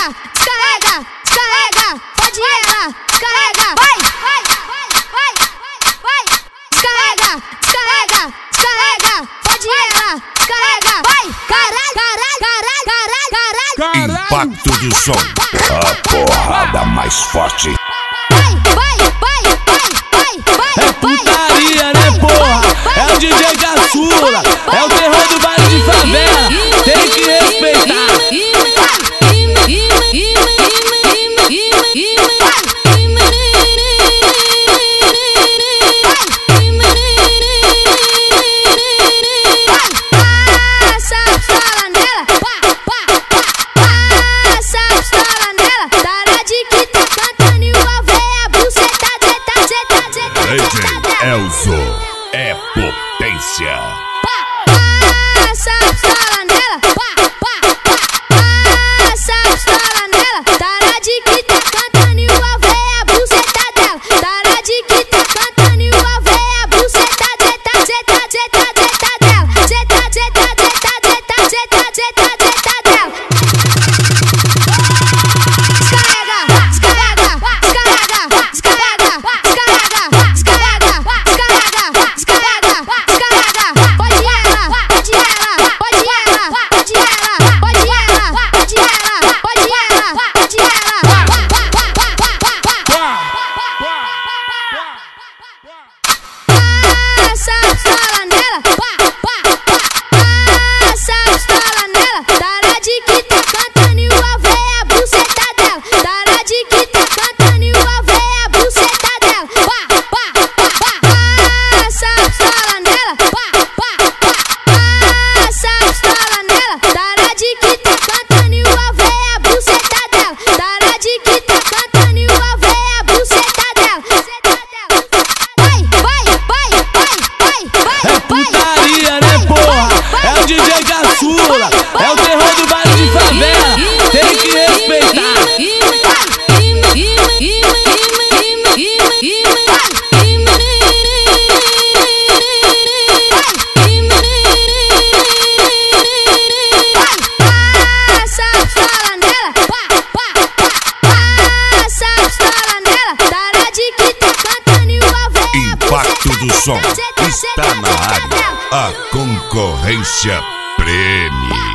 descarrega, descarrega, pode ela, descarrega, vai, descarrega, descarrega, descarrega, pode ela, descarrega, vai, caralho, Impacto do som, a porrada mais forte. É putaria, né, porra? É o DJ Caçula, é o terror do baile de favela. Tem que respeitar. DJ Elzo é potência. Passa a pistola nela, passa a pistola nela. Tara de que tá cantando e o alve a buceta dela. Tara de que tá cantando e o alve a buceta dela. Zeta dela, zeta dela. É putaria, né, porra? É o DJ Caçula, é o terror do baile de favela. Tem que respeitar. Impacto do som está na área. A concorrência prêmio.